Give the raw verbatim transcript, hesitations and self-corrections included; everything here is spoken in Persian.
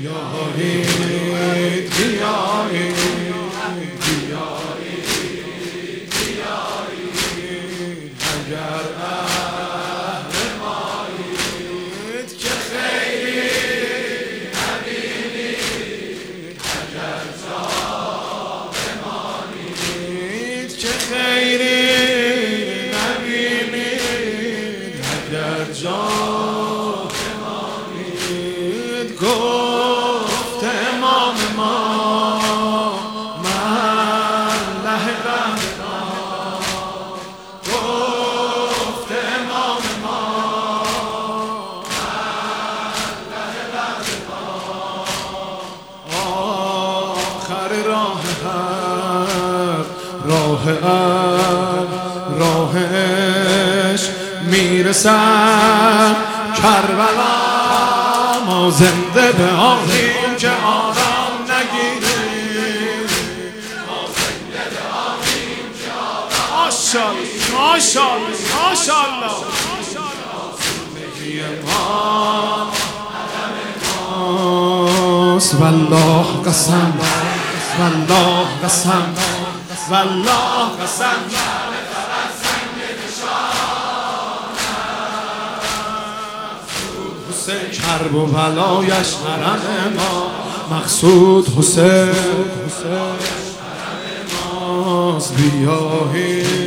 بیایید بیایید بیایید بیایید اگر اهل مایید که خیری نبینید اگر جا بمانید که خیری نبینید اگر جا بمانید گفت امام ما مله رحمنا گفت امام ما مله رحمنا آخر راه حق راه حق راه عشق میرسم کربلا ما زنده به آخیم که آرام نگیریم ما زنده به آخیم که آرام ماشاءالله ماشاءالله ماشاءالله زندگی ما علم ماست والله قسم والله قسم والله قسم حسین کرب و بلایش حرم ما مقصود حسین حسین ماست بیایید